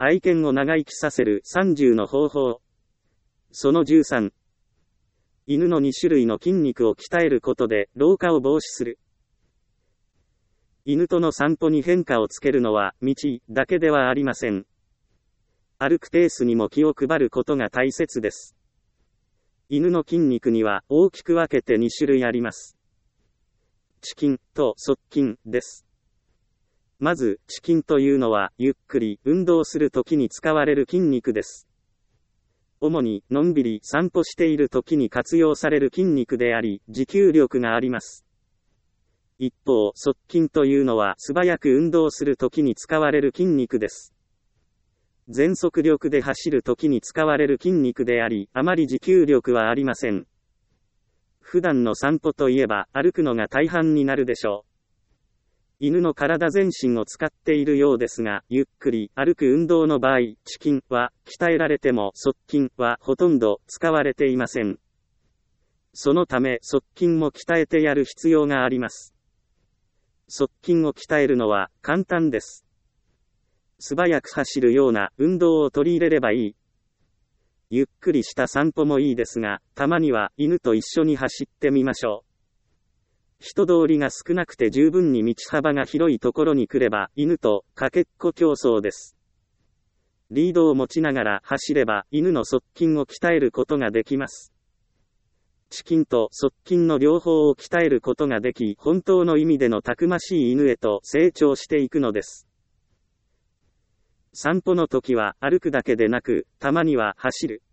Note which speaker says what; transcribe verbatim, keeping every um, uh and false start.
Speaker 1: 愛犬を長生きさせるさんじゅうの方法。そのじゅうさん。犬のに種類の筋肉を鍛えることで老化を防止する。犬との散歩に変化をつけるのは道だけではありません。歩くペースにも気を配ることが大切です。犬の筋肉には大きく分けてに種類あります。遅筋と速筋です。まず、遅筋というのは、ゆっくり運動するときに使われる筋肉です。主に、のんびり散歩しているときに活用される筋肉であり、持久力があります。一方、速筋というのは、素早く運動するときに使われる筋肉です。全速力で走るときに使われる筋肉であり、あまり持久力はありません。普段の散歩といえば、歩くのが大半になるでしょう。犬の体全身を使っているようですが、ゆっくり歩く運動の場合、遅筋は鍛えられても速筋はほとんど使われていません。そのため速筋も鍛えてやる必要があります。速筋を鍛えるのは簡単です。素早く走るような運動を取り入れればいい。ゆっくりした散歩もいいですが、たまには犬と一緒に走ってみましょう。人通りが少なくて十分に道幅が広いところに来れば、犬とかけっこ競争です。リードを持ちながら走れば、犬の速筋を鍛えることができます。遅筋と速筋の両方を鍛えることができ、本当の意味でのたくましい犬へと成長していくのです。散歩の時は歩くだけでなく、たまには走る。